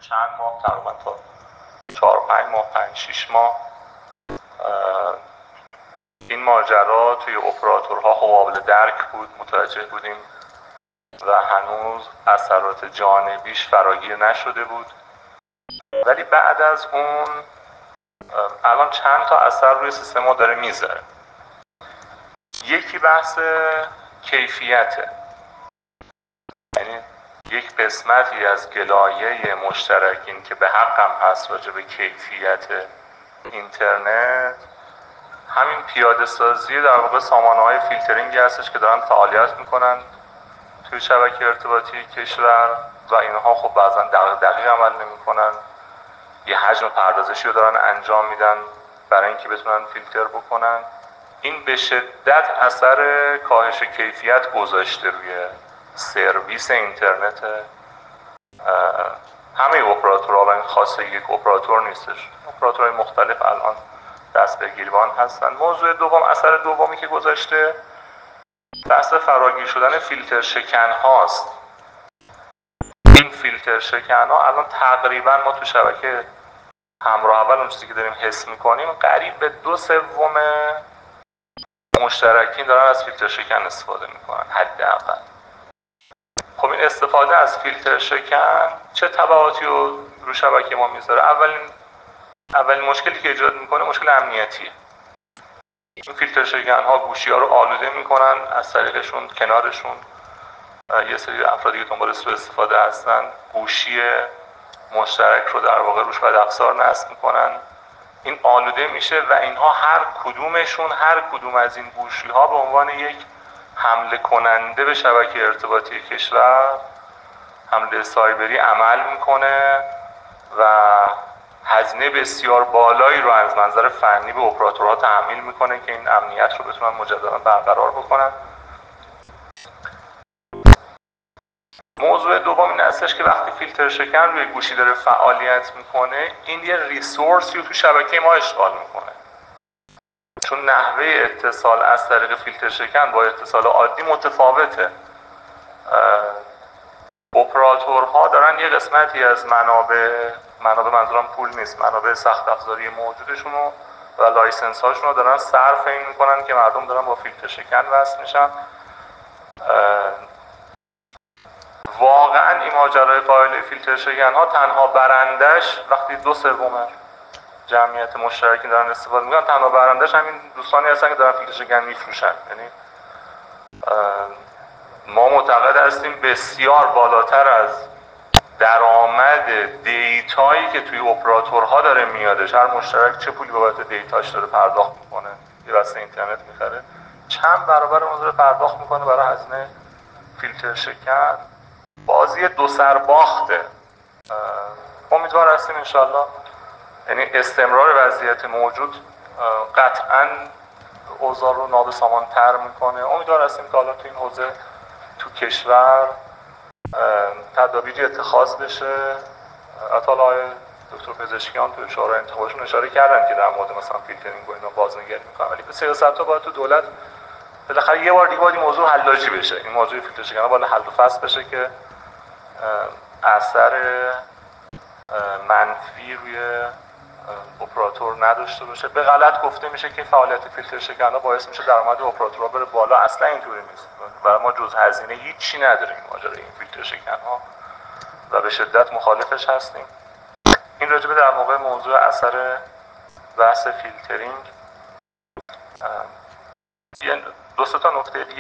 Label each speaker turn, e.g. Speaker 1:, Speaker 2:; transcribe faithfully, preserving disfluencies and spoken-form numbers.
Speaker 1: چند ماه، تقریبا تا چهار پنج ماه پنج شیش ماه این ماجرا توی اپراتورها قابل درک بود، متوجه بودیم و هنوز اثرات جانبیش فراگیر نشده بود. ولی بعد از اون الان چند تا اثر روی سیستم ما داره میذاره. یکی بحث کیفیته، یعنی یک قسمتی از گلایه مشترکین که به حقم هست راجع به کیفیت اینترنت همین پیاده سازی در واقع سامانه‌های فیلترینگی هستش که دارن فعالیت میکنن توی شبکه ارتباطی کشور و اینها خب بعضا دقیق دقیق عمل نمیکنن، یه حجم پردازشی رو دارن انجام میدن برای اینکه بتونن فیلتر بکنن. این به شدت اثر کاهش کیفیت گذاشته روی سرویس اینترنت همه اپراتورها، این خاصه یک اپراتور نیستش، اپراتورهای مختلف الان دست به گریبان هستن. موضوع دوم، اثر دومی که گذاشته بحث فراگیر شدن فیلتر شکن هاست. این فیلتر شکن ها الان تقریبا ما تو شبکه همراه اول اون چیزی که داریم حس میکنیم قریب به دو سوم مشترکین دارن از فیلتر شکن استفاده میکنن حداقل. خب این استفاده از فیلتر شکن چه تبعاتی رو رو شبکه ما میذاره؟ اولین اولین مشکلی که ایجاد میکنه مشکل امنیتیه. این فیلتر شکن ها گوشی ها رو آلوده میکنن، از طریقشون کنارشون یه سری افرادی که دنبال سوء استفاده هستن گوشی مشترک رو در واقع روش بد افزار نصب میکنن. این آلوده میشه و اینها هر کدومشون هر کدوم از این گوشی ها به عنوان یک حمله کننده به شبکه ارتباطی کشور، حمله سایبری عمل میکنه و هزینه بسیار بالایی رو از منظر فنی به اپراتورها تحمیل میکنه که این امنیت رو بتونن مجددا برقرار بکنن. موضوع دوم این هستش که وقتی فیلتر شکن روی گوشی داره فعالیت میکنه این یه ریسورسی رو تو شبکه ما اشغال میکنه، چون نحوه اتصال از طریق فیلتر شکن با اتصال عادی متفاوته. اپراتورها دارن یه قسمتی از منابع منابع منظورم پول نیست، منابع سخت افزاری موجودشون و لایسنس هاشون رو دارن صرف این میکنن که مردم دارن با فیلتر شکن وصل میشن. واقعا این ماجرای فایل فیلتر شکن ها تنها برندش وقتی دو سوم جمعیت مشترکین دارن استفاده میکنن، تنها برندش همین دوستانی هستن که دارن فیلتر شکن میفروشن. یعنی ما معتقد هستیم بسیار بالاتر از درآمد دیتایی که توی اپراتورها داره میادش، هر مشترک چه پولی بابت دیتاش داره پرداخت میکنه، یه واسه اینترنت میخره، چند برابر اون داره پرداخت میکنه برای هزینه فیلتر شکن. بازی دو سر باخته. امیدوار هستیم انشالله، یعنی استمرار وضعیت موجود قطعاً اوضاع رو نابسامان تر میکنه. امیدوار هستیم که حالا تو این حوزه تو کشور تدابیری اتخاذ بشه. اطلاع آقای دکتر پزشکیان تو شورای انتخابشون اشاره کردن که در مورد مثلا فیلترینگ و اینا بازنگری میکنن، ولی به سیاست ها باید تو دولت بالاخره یه بار دیگه باید این موضوع حلاجی بشه، این موضوع فیلتر شکن باید حل و فصل بشه که اثر منفی روی اپراتور نداشته باشه. به غلط گفته میشه که فعالیت فیلتر شکن ها باعث میشه درآمد اپراتورها بره بالا، اصلا اینطوری نیست. برای ما جز هزینه هیچی نداره این ماجرا این فیلتر شکن ها و به شدت مخالفش هستیم. این راجبه در موقع موضوع اثر بحث فیلترینگ. دو سه تا نکته دیگه